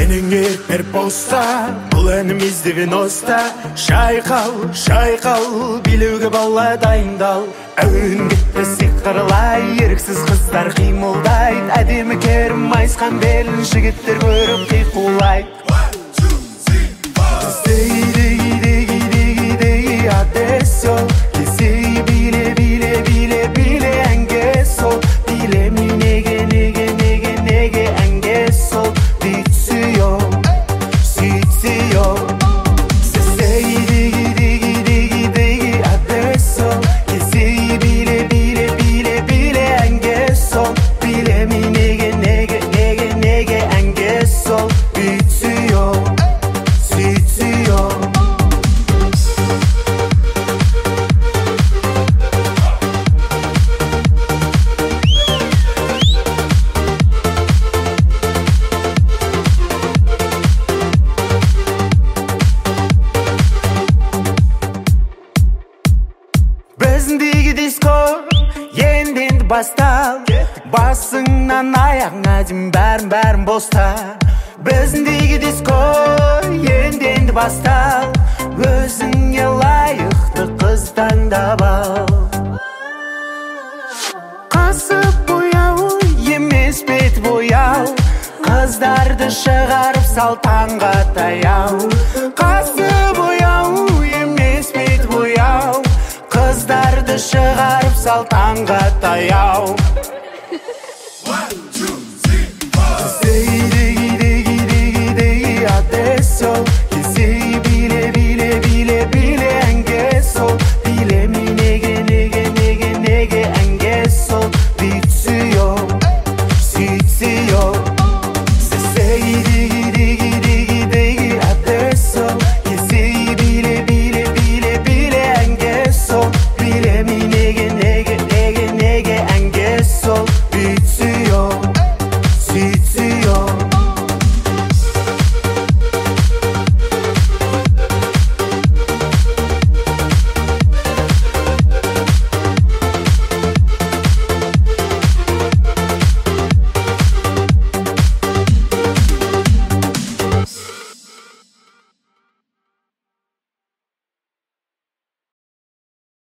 Per posta, бұл әніміз 90. Шайқал, билеуге бала дайындал. Әуен кетті сиқырлай, еріксіз қыздар қимылдай. Әдемі керім майысқан белін жігіттер көріп қиқулай. Адесо, кесей биле әнге сол. Билеми неге әнге сол. Битсио Адесо, кесей биле әнге сол. Билеми неге әнге сол. Битсио Біздегі диско енді бастал. Басыңнан аяғыңа дейін бәрін боста. Біздегі диско енді бастал. Өзіңе лайықты қыз таңдап ал. Қасып бояу емес бет бояу. Қыздарды шығарып сал таңға таяу. Қасып бояу емес бет бояу. Қыздарды шығарып сал таңға таяу.